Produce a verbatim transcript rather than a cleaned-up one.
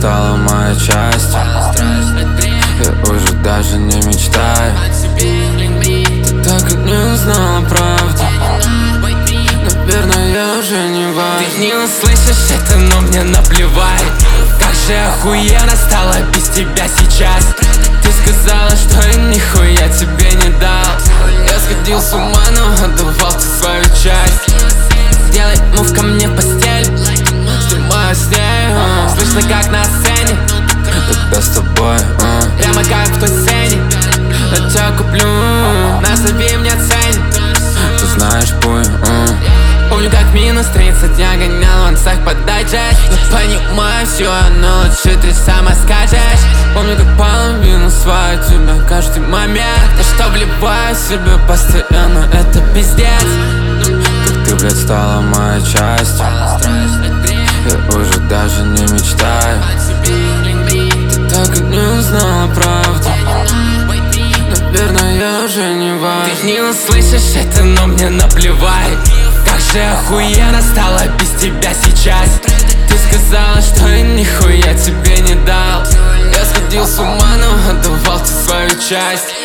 стала моя часть. Я уже даже не мечтаю. Ты так и не узнала правду. Наверное, я уже не важен. Ты не услышишь это, но мне наплевать. Как же охуенно стало без тебя сейчас. Ты сказала, что я нихуя тебе не дал. Я сходил с ума, но отдавал ты свою часть. Делай мув ко мне в постель, снимаю с ней, uh. Слышно как на сцене, когда с тобой, uh. прямо как в той сцене. Я тебя куплю, назови мне ценник. Ты знаешь путь, uh. Помню, как минус тридцать я гонял в ансах по дайджест. Я понимаю все, но лучше ты сама скажешь. Помню, как половину свою тебя каждый момент. То, что вливаю в себя постоянно, это пиздец. Как ты, блядь, стала моя часть. Я уже даже не мечтаю. Ты так и не узнала правду. Наверное, я уже не важен. Ты не услышишь это, но мне наплевать. Как же охуенно стало без тебя сейчас. Ты сказала, что я нихуя тебе не дал. Я сходил с ума, но отдавал ты свою часть.